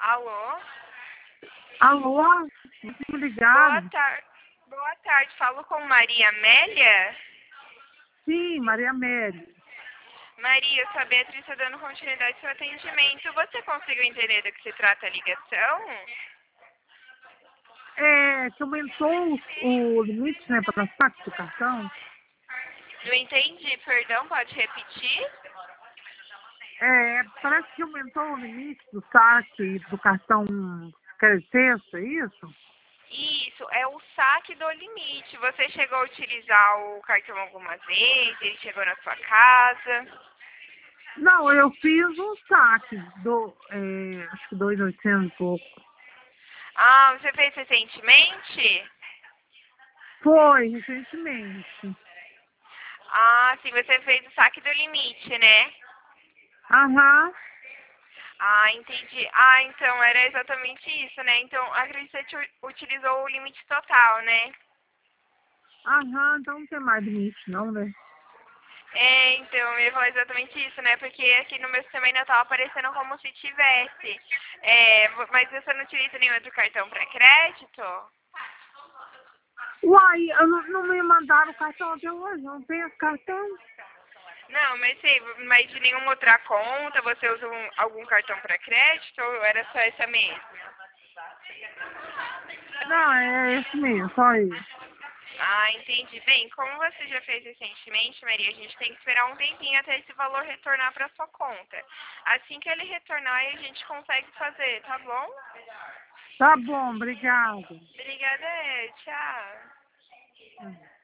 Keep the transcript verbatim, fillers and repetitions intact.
Alô? Alô? Muito Boa ligado. tarde. Boa tarde. Falo com Maria Amélia? Sim, Maria Mary. Maria, eu sou a Beatriz, estou dando continuidade ao seu atendimento. Você conseguiu entender do que se trata a ligação? É, que aumentou o, o limite, né, para saque do cartão. Não entendi, perdão, pode repetir? É, parece que aumentou o limite do saque do cartão Creditexto, é isso? Isso, é o saque do limite. Você chegou a utilizar o cartão alguma vez? Ele chegou na sua casa? Não, eu fiz um saque do, é, acho que dois mil e oitocentos e pouco. Ah, você fez recentemente? Foi, recentemente. Ah, sim, você fez o saque do limite, né? Aham, Ah, entendi. Ah, então era exatamente isso, né? Então, acredito que você u- utilizou o limite total, né? aham, então não tem mais limite não, né? É, então, eu ia falar exatamente isso, né? Porque aqui no meu sistema ainda estava aparecendo como se tivesse. É, vo- mas você não utiliza nenhum outro cartão para crédito? Uai, eu não, não me mandaram o cartão até hoje, não tem esse cartão. Não, mas sei, mas de nenhuma outra conta você usa um- algum cartão para crédito ou era só essa mesmo? Não, é esse mesmo, só ele. Ah, entendi. Bem, como você já fez recentemente, Maria, a gente tem que esperar um tempinho até esse valor retornar para sua conta. Assim que ele retornar, aí a gente consegue fazer, tá bom? Tá bom, obrigada. Obrigada, tchau.